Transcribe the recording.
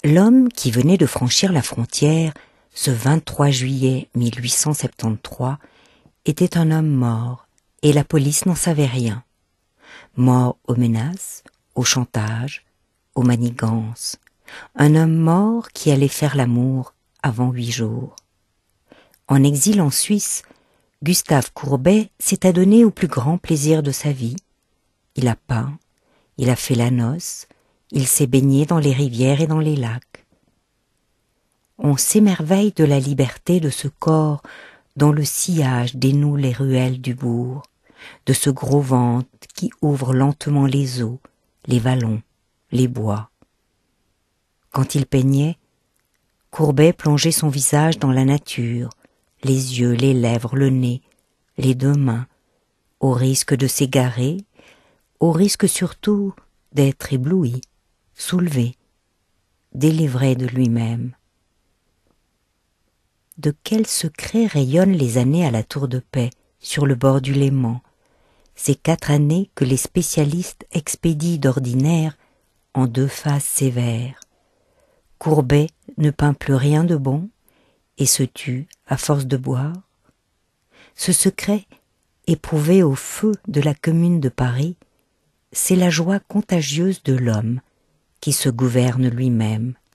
L'homme qui venait de franchir la frontière ce 23 juillet 1873 était un homme mort et la police n'en savait rien. Mort aux menaces, au chantage, aux manigances. Un homme mort qui allait faire l'amour avant 8 jours. En exil en Suisse, Gustave Courbet s'est adonné au plus grand plaisir de sa vie. Il a peint, il a fait la noce, il s'est baigné dans les rivières et dans les lacs. On s'émerveille de la liberté de ce corps dont le sillage dénoue les ruelles du bourg, de ce gros ventre qui ouvre lentement les eaux, les vallons, les bois. Quand il peignait, Courbet plongeait son visage dans la nature, les yeux, les lèvres, le nez, les 2 mains, au risque de s'égarer, au risque surtout d'être ébloui, soulevé, délivré de lui-même. De quel secret rayonnent les années à la Tour de Paix, sur le bord du Léman, ces 4 années que les spécialistes expédient d'ordinaire en 2 phases sévères. Courbet ne peint plus rien de bon et se tue à force de boire. Ce secret, éprouvé au feu de la Commune de Paris, c'est la joie contagieuse de l'homme qui se gouverne lui-même.